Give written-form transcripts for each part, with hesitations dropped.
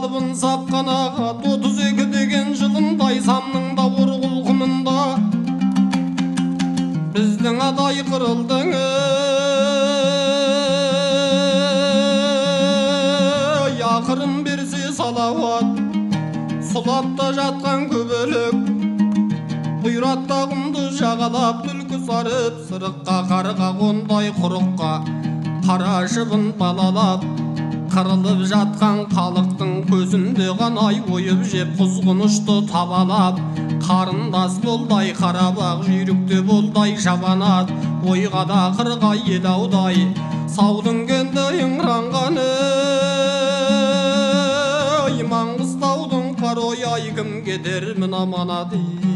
салыбын сапқанаға 32 деген жылындай самның да ұрғылқымында біздің адай қырылдың ақырын берсе салауат сұлапта жатқан көбелек бұйратта құмды жағалап түлкі сарып сырыққа қарға қондай құрыққа қара шыбын балалап қырылып жатқан халықтың көзінде ғанай ойып жеп құзғынышты табалап қарындас болдай қарабақ жүйрікте болдай жабанат ойға да қырға едаудай саудың кенді ыңранғаны Маңғыстаудың қарой ай кім кетермін аманат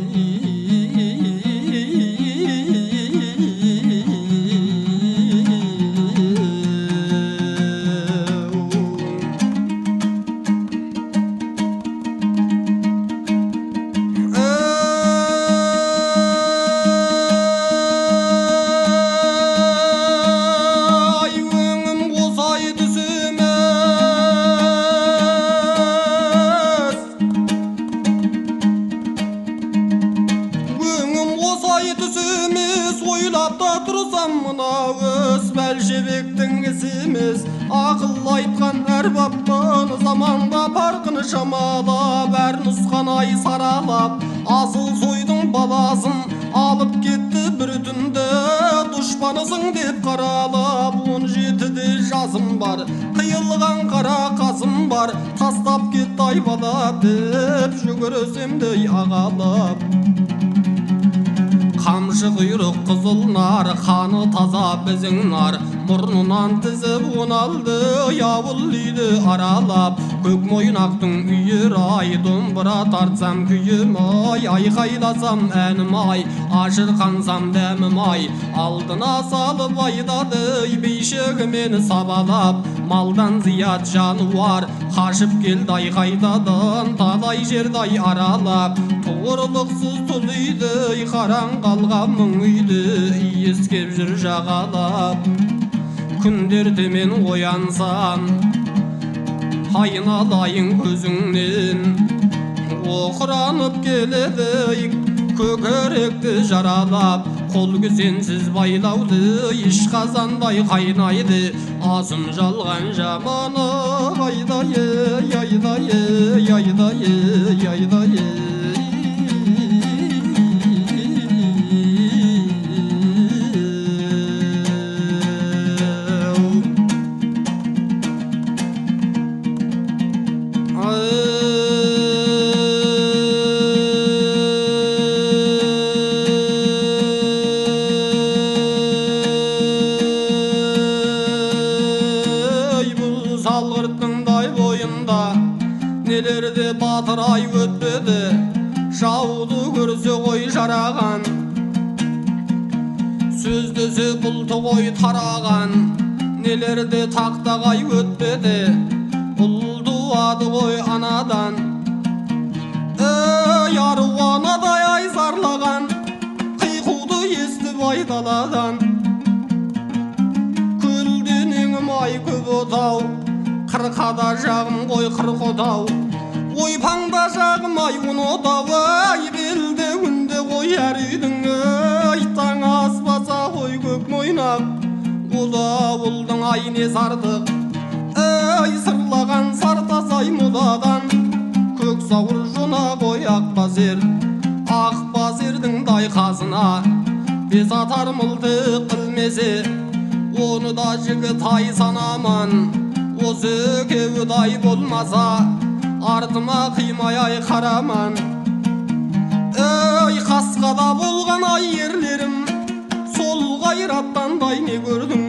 Бәлшебектің ісі емес ақыл айтқан әрбаптан заманға парқын шамалап әр нұсқан ай саралап асыл сойдың баласын алып кетті бір түнде дұшпанысың деп қаралап 17-де жазым бар қиылған қара қасым бар тастап кетті айбалап деп жүгірсем де ағалап қамшы құйрық қызыл нар қаны таза біздің нар мұрнынан тізіп он алды ауыл үйді аралап көк мойнақтың үйір ай домбыра тартсам күйім ай айқайласам әнім ай ашырқансам дәмім ай алдына салып айдады бейшегімен сабалап малдан зият жануар қашып келді айқайдадан талай жерді аралап туырлықсыз тұл үйді қараң қалған мұң үйді иіскеп жүр жағалап күндерде мен оянсам айналайын көзіңнен оқыранып келеді көкіректі жаралап қол күзенсіз байлауды еш қазандай қайнайды асын жалған жаманы айдайы айдайы айдайы айдайы нелерде батыр ай өтпеді жауды көрсе ғой жараған сөздесе бұлты ғой тараған нелерде тақтағай өтпеді ұл туады ғой анадан ару анадай ай зарлаған қиқуды естіп айдаладан көлденеңім ай көп отау қырқада жағым ғой қырық отау ойпаңда жағым ай он отау ай белде күнде ғой әр үйдің ай таң аспаса ғой көк мойнақ ол ауылдың ай несі артық ай сырлаған сартас ай моладан көк сауыр жона ғой ақ базердің дайқасына бес атар мылтық қылмесе оны да жігіт ай санаман осы кеудай болмаса артыма қимай ай қараман қасқада болған ай ерлерім сол қайраттандай не көрдің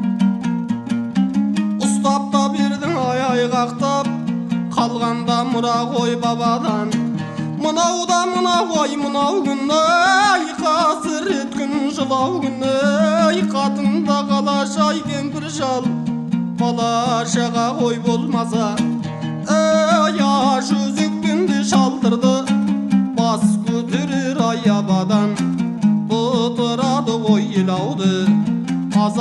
ұстап та бердің ай айғақтап қалғанда мұра ғой бабадан мынау да мынау ай мынау күн ай қасірет күн жылау күн ай қатында қалаш ай кемпір шал бала шаға ғой болмаса жүзікпенде шалдырды бас көтерер аябадан бұтырады ғой елауды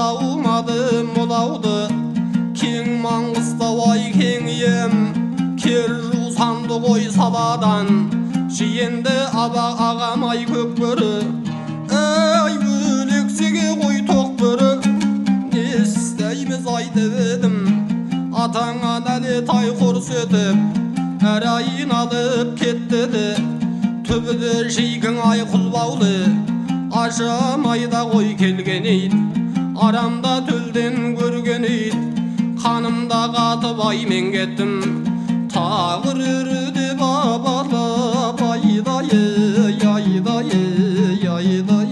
азаумады молауды кең Маңғыстау ай кең ем ер жусанды қой саладан жиенді абақ ағамай көк бөрі ай өлексеге қой тоқ бөрі не істейміз айтып едім атаңа нәлет ай көрсетіп әр айын алып кетті де түбіді жейгің ай құлбаулы ажамайда қой келген ейд арамда төлден көрген ейд қанымда қатып аймен кеттім тағыр үрді бабалап айдай айдай айдай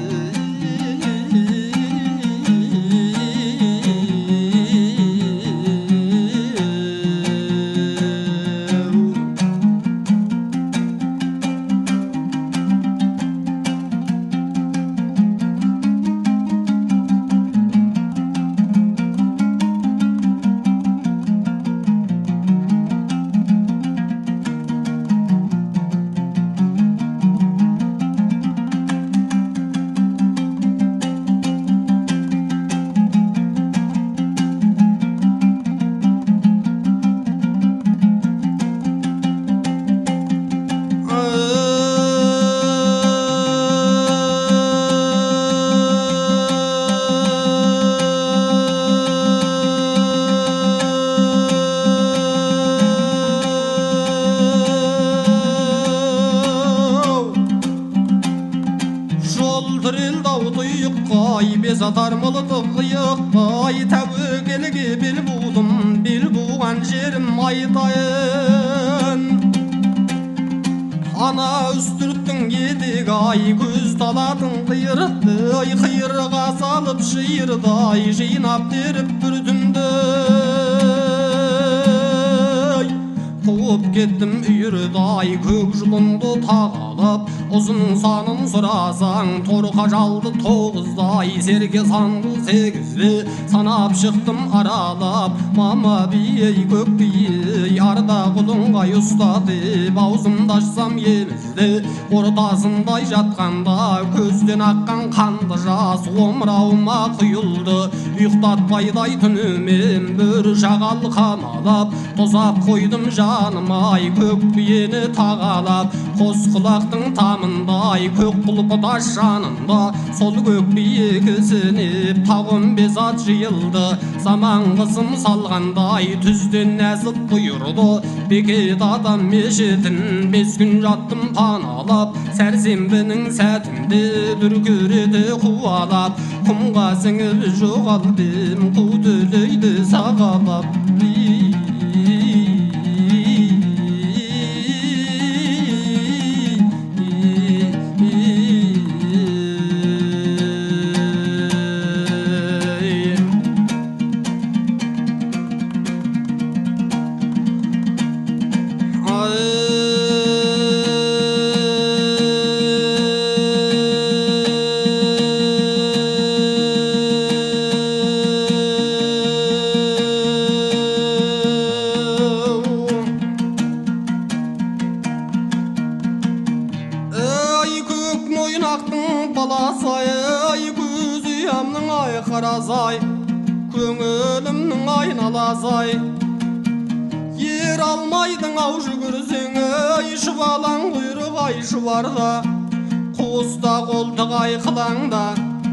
Безатар мылды қиықпай тәуекелге бел будым бел буған жерім айтайын ана үстірттің едік ай көз талатын қиырды қиырға салып шиырдай жинап теріп бір түнді қуып кеттім үйірдай көк жұлынды тағалап ұзын санын сұрасаң торқа жалды тоғыздай серке санды сегізді санап шықтым аралап мама бие көк бие арда құлыңғай ұстатып аузымды ашсам емізді ортасындай жатқанда көзден аққан қанды жас омырауыма құйылды ұйықтатпайдай түнімен бір жағал қамалап тозап қойдым жаным-ай көк биені тағалап қос құлақтың тамындай көк құлпы тас жанында сол көк бие кісінеп тағым безат жиылды заман қызым салғандай түзден нәзіп бұйырды бекет адам мешітін 5 күн жаттым паналап сәрсенбінің сәтінде дүркіреді қуалап құмға сіңіп жоғалдым қу төлейді сағалап қарасай көңілімнің айналасай ер алмайдың ау жүгірсең ай шұбалаң құйрық ай шұбарда қуыста қолтық ай қылаңда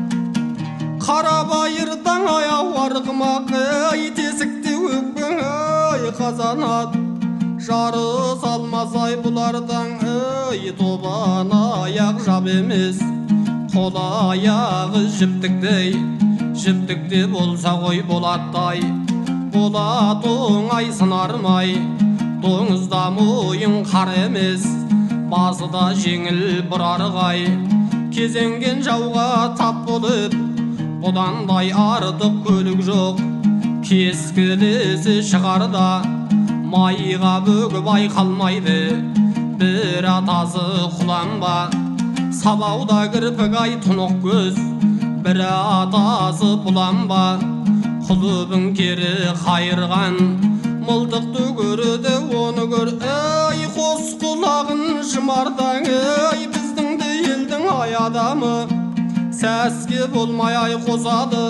қарабайырдан аяу арғымақ ай тесікте өкпең ай қазанат жарыс алмасай бұлардан ай тобан аяқ жап емес қол аяғы жіптіктей жіптікте болса ғой болаттай болат оңай сынармай доңызда мойын қар емес басы да жеңіл бұрарғай кезенген жауға тап болып бұдандай артық көлік жоқ кескілесі шығарда майға бөгіп айқалмайды бір атасы құланба сабауда кірпік ай тұнық көз бір атасы бұланба құлыбың кері қайырған мылтықты көрді оны көр ей қос құлағын жымардаң ей біздің де елдің ай адамы сәске болмай ай қосады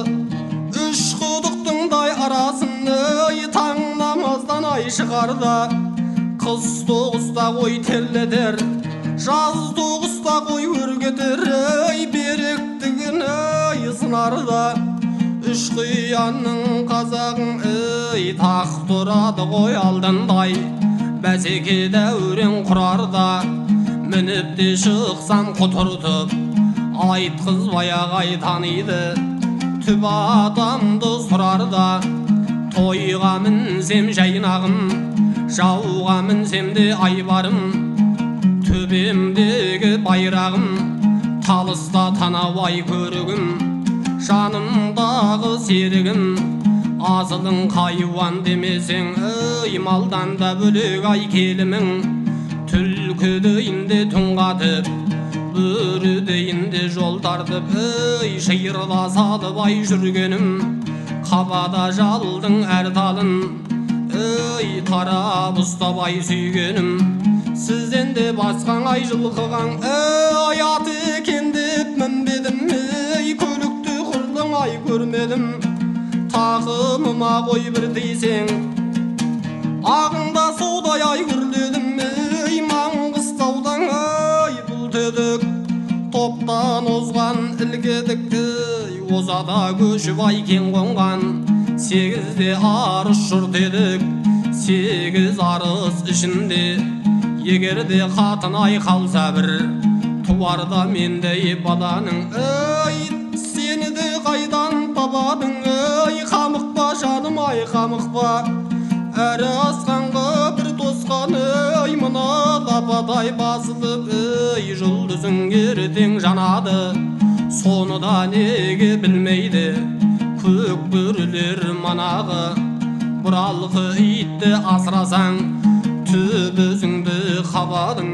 үш құдықтыңдай арасын ей таң намаздан ай шығарда Қыз тоғыста қой терлетер, жаз тоғыста қой өргетер. Беріктігін сынарда үш қиянның қазағың тақ тұрады ғой алдындай. Бәсеке дәурен құрарда мініп те шықсам құтыртып, айтқызбай ағай таниды түп атамды сұрарда. Тойға мінсем жайнағым, жауға мінсем де айбарым, төбемдегі байрағым, талыста танабай көрігім, жанымдағы серігім. Азылың қайуан демесең, малдан да бөлек ай келімің. Түлкідейінде түн қатып, бөрідейінде жол тартып, шиырда салып ай жүргенім. Қабада жалдың әр талын, тарап ұстабай сүйгенім. Сізден де басқан ай жылқыған, аты екен деп мінбедім. Көлікті құрдың ай көрмедім. Тақымыма қой бір тейсең, ағында судай ай күрледім. Маңғыстаудан бұлт едік, топтан озған ілгедік. Озада көшіп ай кен қонған, 8-де арыс жұрт едік. 8 арыс ішінде, егерде қатын ай қалса бір, туарда мендей баланың. Сені де қайдан табадың, қамықпа жаным ай қамықпа. Әрі асқанға бір тосқан, мына лападай басылып, жұлдызың ертең жанады. Соны да неге білмейді көк бөрілер манағы. Бұралқы итті асырасаң, түп өзіңді қабадың.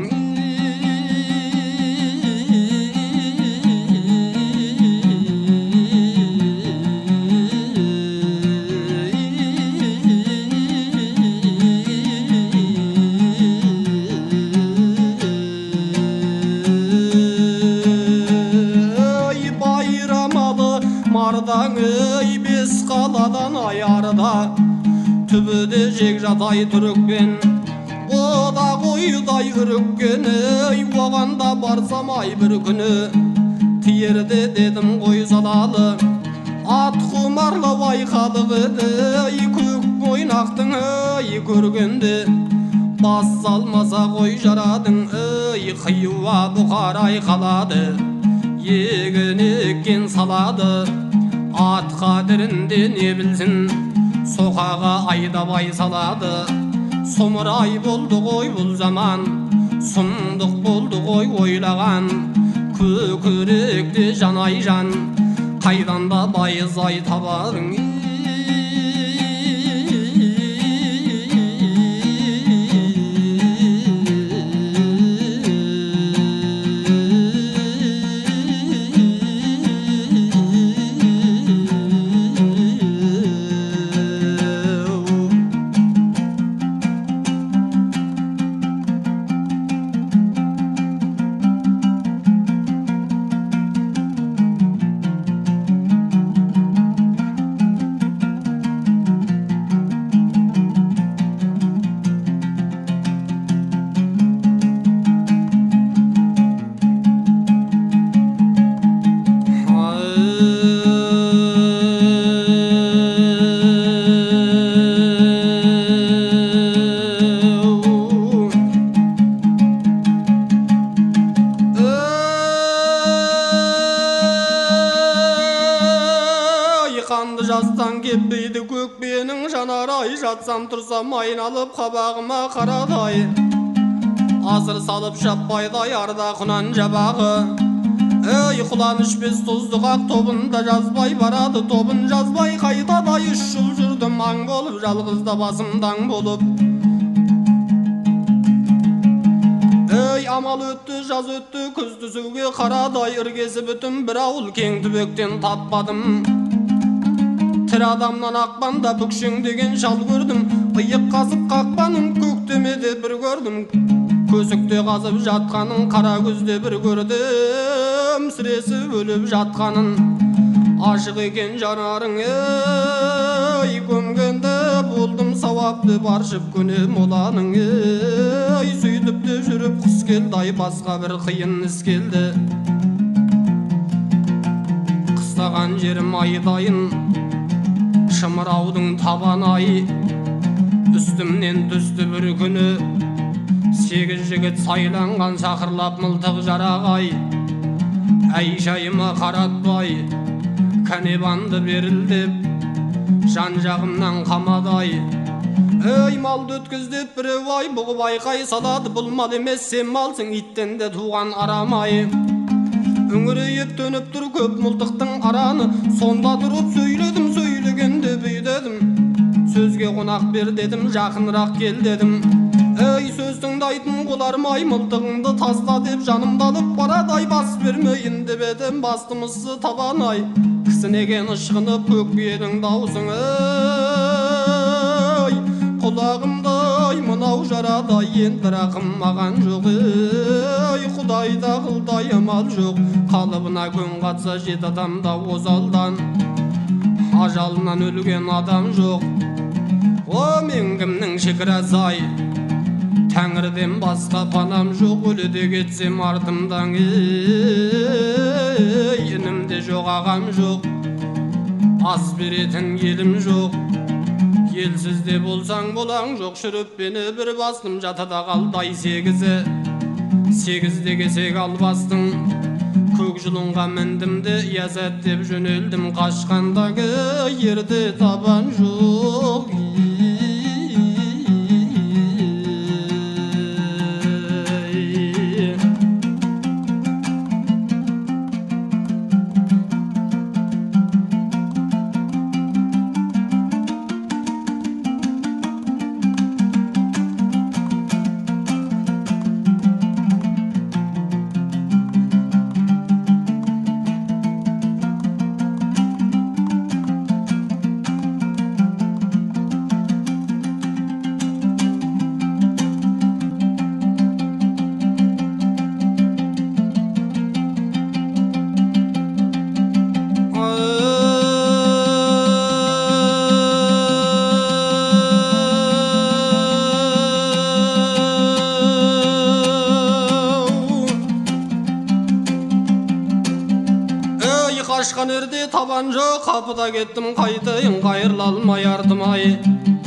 Мардаң бес қаладан аярда, түбіде жек жатай түрікпен, ода қойдай үріккен. Оғанда барсам ай бір күні, тиерде дедім қой салалы. Ат құмарлы байқалық еді, көк ойнақтың көргенде. Бас салмаса қой жарадың, қиюа бұқарай қалады. Егін еккен салады, ат қадірінде не білсін, соқаға айдабай салады. Сұмырай болды ғой бұл заман, сұмдық болды ғой ойлаған. Көкіректе жанай жан, қайдан да байыз ай табадың. Жастан кеппейді көкпенің жанарай, жатсам тұрсам айналып қабағыма қарадай. Азыр салып шаппайдай арда құнан жабағы. Құлан ішпес тұздық ақ тобында жазбай барады. Тобын жазбай қайтадай 3 жыл жүрдім аң болып, жалғызда басымдаң болып. Амал өтті, жаз өтті, күз түсуге қарадай. Іргесі бүтін бір ауыл кең түбектен таппадым. Тір адамнан ақпанда бүкшең деген шал көрдім. Иық қасып қақпаның көктемеде бір көрдім. Көсікте қазып жатқанын, қара көзде бір көрдім. Сіресі өліп жатқанын, ашық екен жанарың. Көмгенде болдым сауап. қапты баршып көне моланың сөйтіп те жүріп қыс келді ай басқа бір қиын іс келді қыстаған жерім айдайын шымыраудың табан ай үстімнен түсті бір күні 8 жігіт сайланған шақырлап мылтық жарағай әй жайыма қаратпай кәне банды берілдеп жан жағымнан қамадай ей малды өткіз деп біреу ай бұғып айқай салады бұл мал емес сен малсың иттен де туған арамай үңірейіп төніп тұр көп мылтықтың араны сонда тұрып сөйледім сөйлегенде бүйдедім сөзге қонақ бер дедім жақынырақ кел дедім ей сөз тыңдайтын қолармай мылтығыңды таста деп жанымды алып барады ай бас бермейін деп едім бастымызсы табан ай кісінеген ышқынып көк биенің даусың ей құлағымдай мынау жарадай енді рақым маған жоқ ей құдайда қылдай амал жоқ қалыбына көн қатса 7 адамда озалдан ажалынан өлген адам жоқ о мен кімнің шекарасы ай тәңірден басқа панам жоқ өледе кетсем артымдан енімде жоқ ағам жоқ ас беретін елім жоқ елсіз де болсаң болаң жоқ шүріп бені бір бастым жатада қалды ай 8-де кесек албастың көк жұлынға міндім де язат деп жөнелдім қашқандағы ерде табан жоқ қашқан ерде табан жоқ қапыда кеттім қайтайын қайырыла алмай артым-ай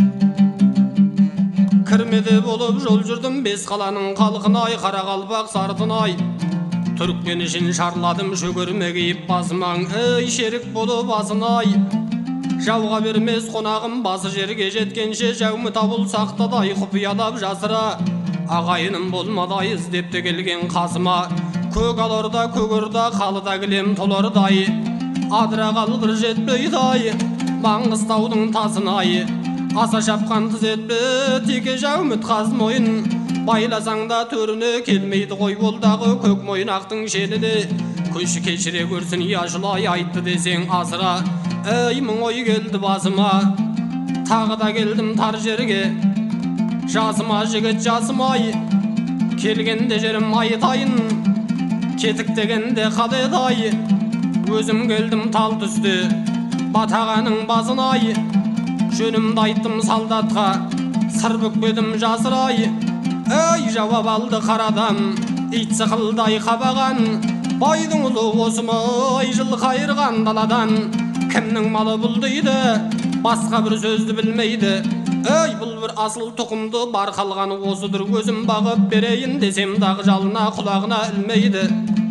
кірмеде болып жол жүрдім бес қаланың халқын-ай қарақалпақ сартын-ай түрікпен ішін шарладым шөгірме киіп басымаң ей шерік болып асын-ай жауға бермес қонағым басы жерге жеткенше жәумі табыл сақтадай құпиялап жасыра ағайыным болмадай іздепті келген қасыма көк алорда көгірда қалыда кілем толардай адыра қалғыр жетпейді ай маңғыстаудың тасын-ай аса шапқан тыз етпе теке жәуміт қаз мойын байласаң да төріне келмейді ғой болдағы көк мойнақтың шеніне көші кешіре көрсін яжылай айтты десең асыра ей мың ой келді басыма тағы да келдім тар жерге жасыма жігіт жасым-ай келгенде жерім айтайын кетік дегенде қаледай өзім келдім тал түсте батағаның басын-ай жөнімді айттым солдатқа сыр бүкпедім жасырай ей жауап алды қарадам ит сықылдай қабаған байдың ұлы осымай жыл қайырған даладан кімнің малы бұл дейді басқа бір сөзді білмейді ей бұл бір асыл тұқымды бар қалғаны осыдыр өзім бағып берейін десем дағы жалына құлағына ілмейді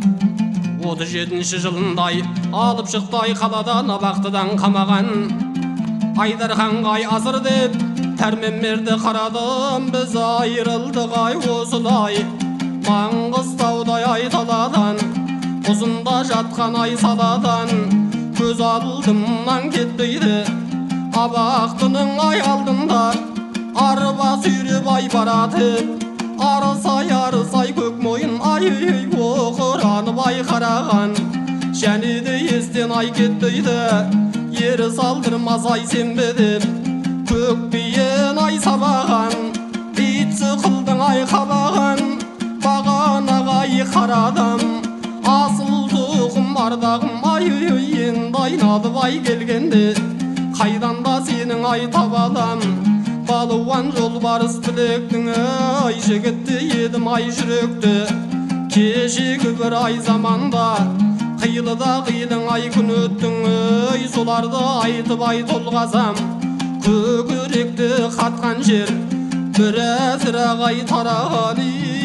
37 жылындай алып шықтай қаладан абақтыдан қамаған Айдарханға азыр деп пәрмен берді қарадым біз айырылдық ай осылай Маңғыстаудай айталадан ұзында жатқан ай саладан көз алдымнан кетпейді абақтының ай алдында арба сүйреп ай баратып арысай көк мойын ай оқыранып ай қараған және де естен ай кетпейді ері салдырмас ай сенбе деп көк биен ай сабаған ит сықылдың ай қабаған бағанаға ай қарадым асыл тұқым ардағым ай енді айналып ай келгенде қайдан да сенің ай табалам Балуан жолбарыс білектің ай жігітті едім ай жүректі кешегі бір ай заманда қиылыда қиылың ай күн өттің ай соларды айтып ай толғасам көкіректі қатқан жер бір әзір ағай тарағали